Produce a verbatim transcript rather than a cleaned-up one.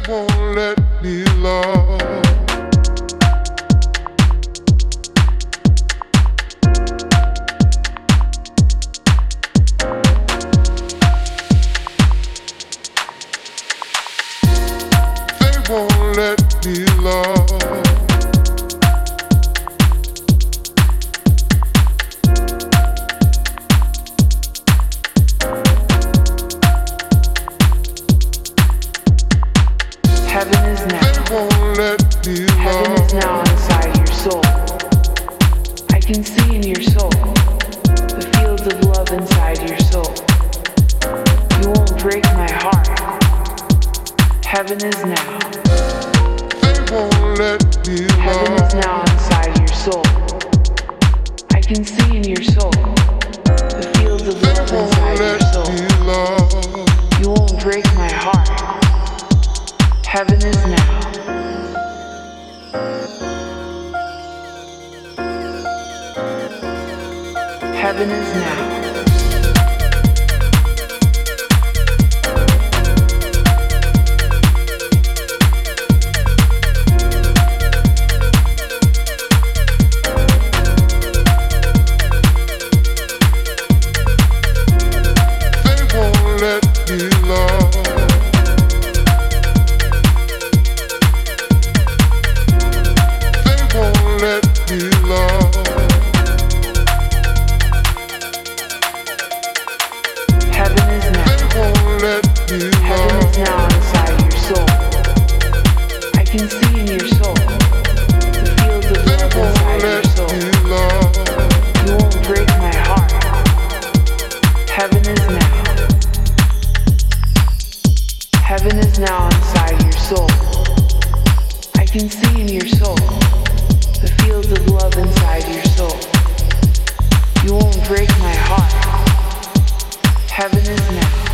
won't let me love. They won't let me love. Heaven is now. Heaven is now inside your soul. I can see in your soul the fields of love inside your soul. You won't break my heart. Heaven is now. Heaven is now inside your soul. I can see in your soul the fields of love inside your soul. You won't break my heart. Heaven is now. Heaven is now. Heaven is now inside your soul. I can see in your soul the fields of love inside your soul. You won't break my heart. Heaven is now. Heaven is now inside your soul. I can see in your soul the fields of love inside your soul. You won't break my heart. Heaven is now.